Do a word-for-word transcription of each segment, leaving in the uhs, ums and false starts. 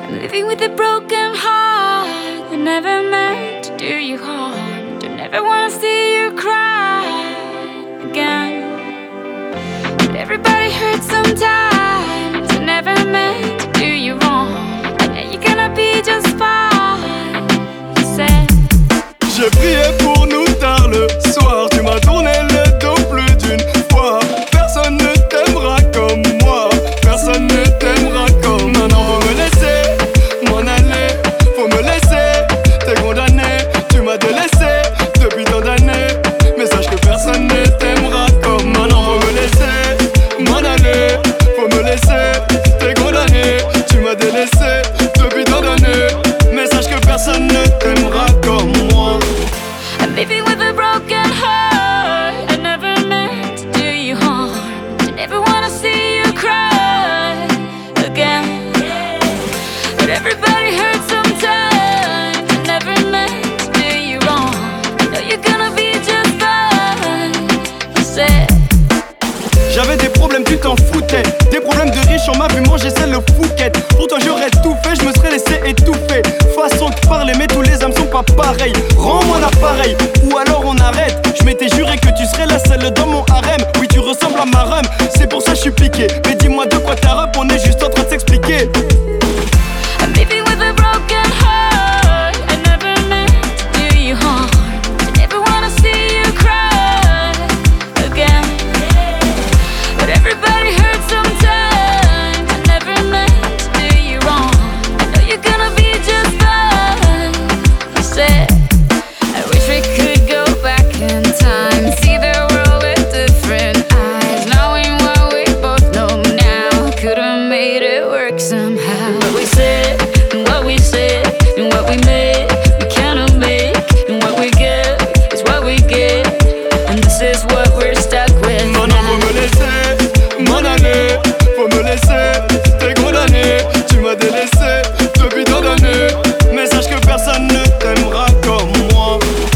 Living with a broken heart that never meant to do you harm. Don't ever wanna see you cry again. But everybody hurts sometimes. I never meant to do you wrong. And now you're gonna be just fine, you said. J'ai prié pour nous tard le soir. Tu m'as tourné le dos plus d'une fois. Personne ne t'aimera comme moi. Personne ne t'aimera comme. Non, non, faut me laisser m'en aller. Faut me laisser, t'es condamné. Tu m'as délaissé depuis tant d'années. Mais sache que personne ne t'aimera comme. Non, non, faut me laisser m'en aller. Faut me laisser, t'es condamné. Tu m'as délaissé depuis tant d'années. Mais sache que personne ne t'aimera comme moi. I'm living with a broken heart. I never meant to do you harm. I never wanna see you cry again. But everybody hurts sometimes. I never meant to do you wrong. I know you're gonna be just fine, you said. J'avais des problèmes, tu t'en foutais. Des problèmes de riches, on m'a vu manger celle le fouquette. Pour toi j'aurais tout fait, je me serais laissé étouffer. Façon de parler, mais tous les âmes sont pas pareils. Rends-moi l'appareil, ou alors on arrête. Je m'étais juré que tu serais la seule dans mon harem. Oui, tu ressembles à ma rhum, c'est pour ça je suis piqué. Mais dis-moi de quoi t'as rep, on est juste en train de s'expliquer. I'm living with a broken heart. I never meant to do you harm. I never wanna see you cry again. But everybody hurts sometimes. I never meant to do you wrong. I know you're gonna be just fine, you said. I wish we could go back in time, see the world with different eyes. Knowing what we both know now, could've made it work somehow. What we said, and what we said, and what we made, we cannot make. And what we get is what we get, and this is what we're stuck with Non, non, faut me laisser m'en aller. Faut me laisser, t'es condamné. Tu m'as délaissé depuis tant d'années. Mais sache que personne ne t'aimera comme moi.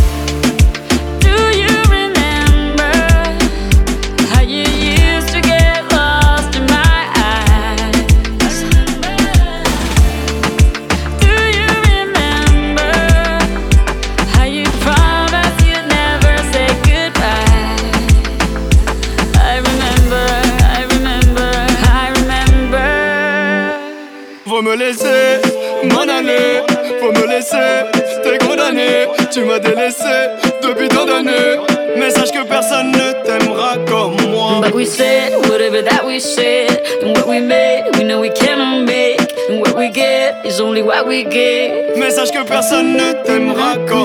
Do you remember how you used to get lost in my eyes? Do you remember how you promised you'd never say goodbye? I remember, I remember, I remember. Faut me laisser m'en aller. Faut me laisser, t'es condamné. Tu m'as délaissé depuis tant d'années. Mais sache que personne ne t'aimera comme moi. But we said whatever that we said, and what we made, we know we cannot make. And what we get is only what we get. Mais sache que personne ne t'aimera comme